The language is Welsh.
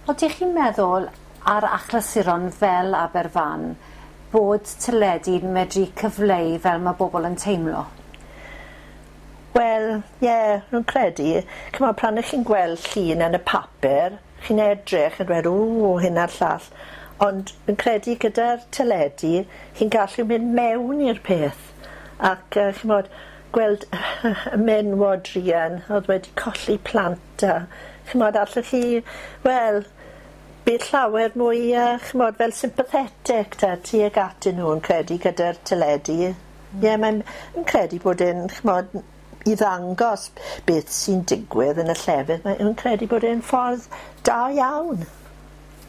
Ydych chi'n meddwl ar achlasuron fel Aberfan bod teledu'n medru cyfleu fel mae bobl yn teimlo? Wel, ie, rwy'n credu. Cymod, pan ych chi'n gweld llun yn y papur, chi'n edrych yn dweud, hyn a'r llall. Ond yn credu gyda'r teledu, chi'n gallu mynd mewn i'r peth. Ac chymod, gweld y menwod rian oedd wedi colli plant a chymod, allwch chi, wel, bydd llawer mwy, chymod, fel sympathetic tuag atyn nhw'n credu gyda'r teledu. Ie, mae'n credu bod e'n, chymod, i ddangos beth sy'n digwydd yn y llefydd. Mae'n credu bod e'n ffordd da iawn.